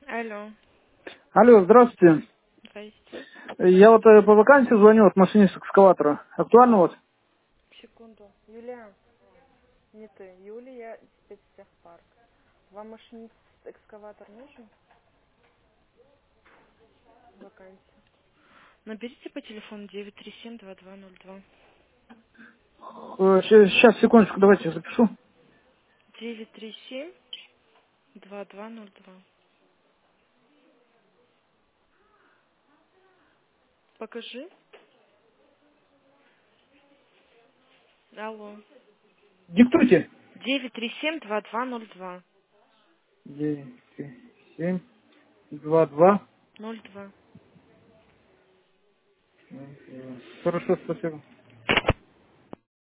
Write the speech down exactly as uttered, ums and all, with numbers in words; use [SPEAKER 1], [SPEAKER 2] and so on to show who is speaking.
[SPEAKER 1] Алло,
[SPEAKER 2] Алло, здравствуйте.
[SPEAKER 1] здрасте.
[SPEAKER 2] Я вот э, по вакансии звоню от машинист экскаватора. Актуально вот?
[SPEAKER 1] Секунду. Юлия, не ты. Юлия, спецтехпарк. Вам машинист экскаватор нужен? Вакансия. Наберите по телефону девять три семь два два ноль два.
[SPEAKER 2] Сейчас, секундочку, давайте я запишу.
[SPEAKER 1] девять три семь два два ноль два. Покажи. Алло.
[SPEAKER 2] Диктуйте.
[SPEAKER 1] девять три семь два два ноль два.
[SPEAKER 2] девять, семь, два, два.
[SPEAKER 1] Ноль два.
[SPEAKER 2] Хорошо, спасибо.